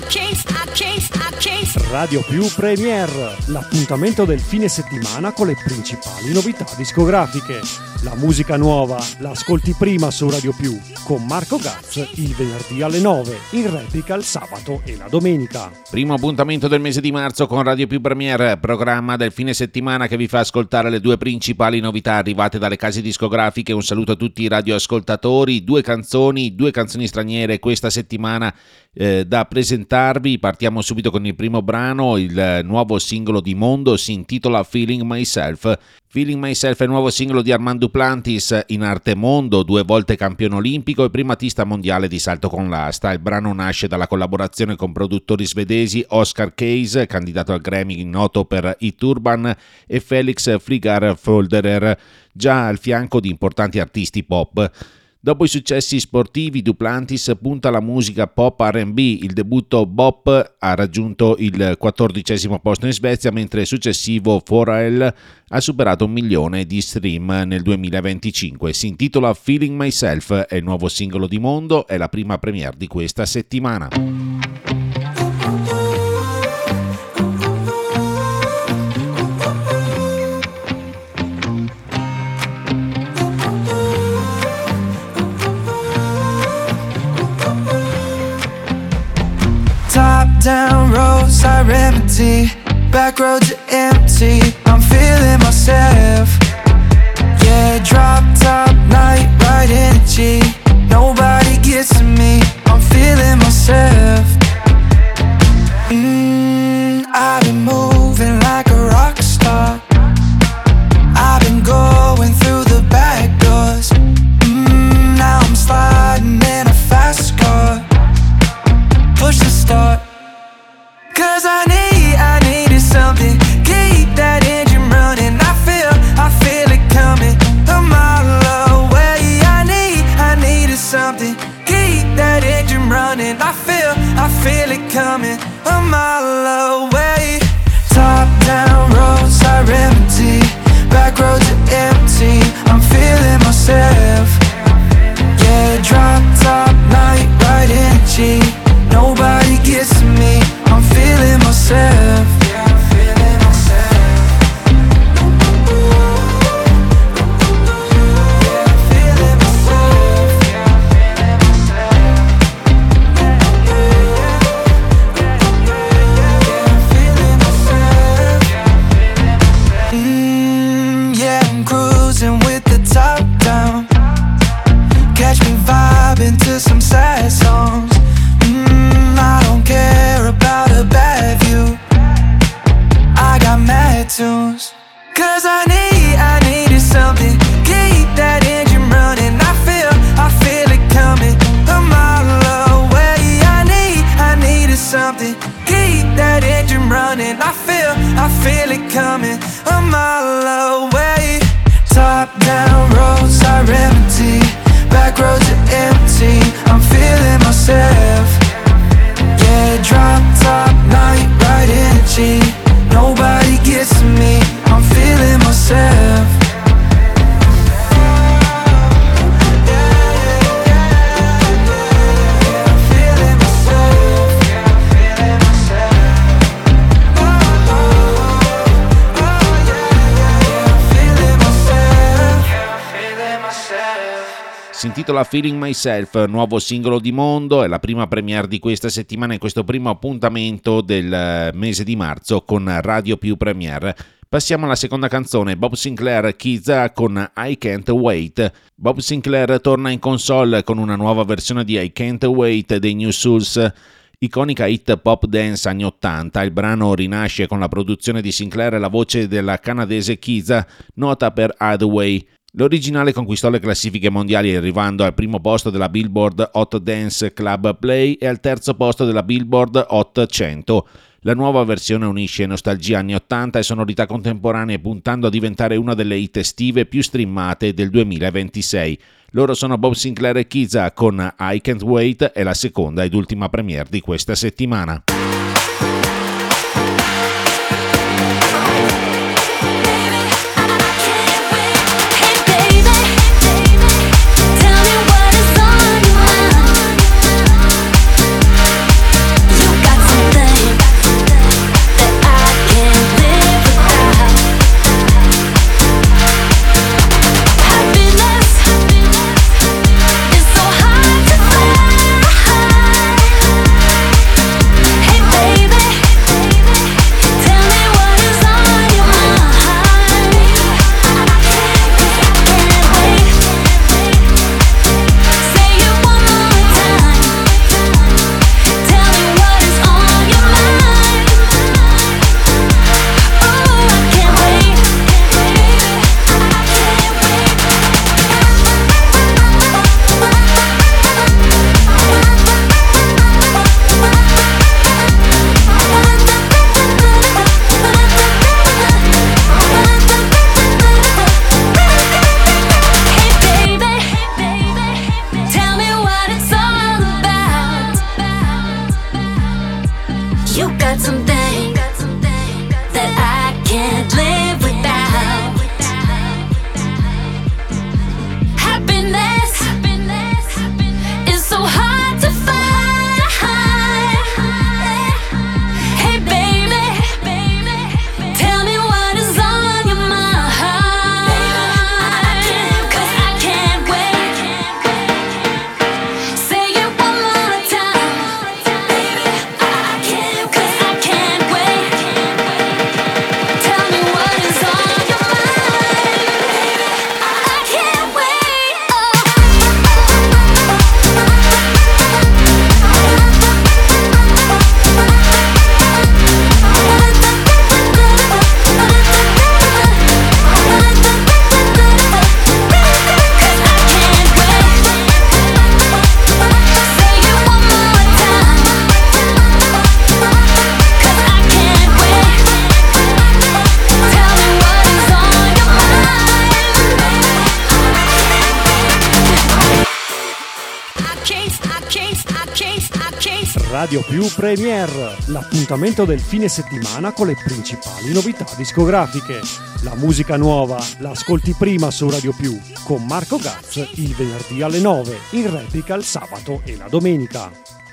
Radio Più Premiere, l'appuntamento del fine settimana con le principali novità discografiche. La musica nuova la ascolti prima su Radio Più con Marco Gaz il venerdì alle 9, in replica il sabato e la domenica. Primo appuntamento del mese di marzo con Radio Più Premiere, programma del fine settimana che vi fa ascoltare le due principali novità arrivate dalle case discografiche. Un saluto a tutti i radioascoltatori, due canzoni straniere questa settimana da presentarvi. Partiamo subito con il primo brano, il nuovo singolo di Mondo, si intitola Feeling Myself. Feeling Myself è il nuovo singolo di Armand Duplantis, in arte Mondo, 2 volte campione olimpico e primatista mondiale di salto con l'asta. Il brano nasce dalla collaborazione con produttori svedesi Oscar Case, candidato al Grammy noto per Hit Urban, e Felix Frigar Folderer, già al fianco di importanti artisti pop. Dopo i successi sportivi, Duplantis punta alla musica pop R&B. Il debutto Bop ha raggiunto il 14° posto in Svezia, mentre il successivo Forel ha superato 1 milione di stream nel 2025. Si intitola Feeling Myself, è il nuovo singolo di Mondo, è la prima premiere di questa settimana. Down roads I remedy, back roads are empty, I'm feeling myself. Yeah, drop top night, right energy, nobody gets to me, I'm feeling myself. I've been moving like a rock star, I've been going through the back doors. Now I'm sliding in a fast car, push the start. Cause I needed something, keep that engine running. I feel it coming a mile away. I needed something, keep that engine running. I feel it coming a mile away. Top down roads I remedy, back roads are empty, I'm feeling myself. Yeah, drop top night, right energy, nobody gets to me, I'm feeling myself. Yeah, I'm feeling myself. Yeah, I'm feeling myself. Yeah, I'm feeling myself. Yeah, I'm cruising with the top down. Catch me vibing to some sad songs. I don't care about a bad view, I got mad tunes. Cause I needed something, keep that engine running. I feel it coming a mile away. I needed something, keep that engine running. I feel it coming a mile away. Top down roads I remedy, back roads are empty, I'm feeling myself. Yeah, drop top night, right energy, nobody gets to me, I'm feeling myself. Si intitola Feeling Myself, nuovo singolo di Mondo, è la prima premiere di questa settimana e questo primo appuntamento del mese di marzo con Radio Più Premiere. Passiamo alla seconda canzone, Bob Sinclair Kiza con I Can't Wait. Bob Sinclair torna in console con una nuova versione di I Can't Wait dei New Souls, iconica hit pop dance anni 80. Il brano rinasce con la produzione di Sinclair e la voce della canadese Kiza, nota per Hathaway. L'originale conquistò le classifiche mondiali arrivando al primo posto della Billboard Hot Dance Club Play e al terzo posto della Billboard Hot 100. La nuova versione unisce nostalgia anni 80 e sonorità contemporanee, puntando a diventare una delle hit estive più streamate del 2026. Loro sono Bob Sinclair e Kiza con I Can't Wait, è la seconda ed ultima premiere di questa settimana. Got You got something that I can't live without. Happiness is so hard to find. Hey baby, tell me what is on your mind. 'Cause I can't wait. Say it one more time. Baby, I can't wait. 'Cause I can't wait. Tell me what is on your mind. I can't wait. Radio Più Premiere, l'appuntamento del fine settimana con le principali novità discografiche. La musica nuova la ascolti prima su Radio Più con Marco Gaz il venerdì alle 9, in replica il sabato e la domenica.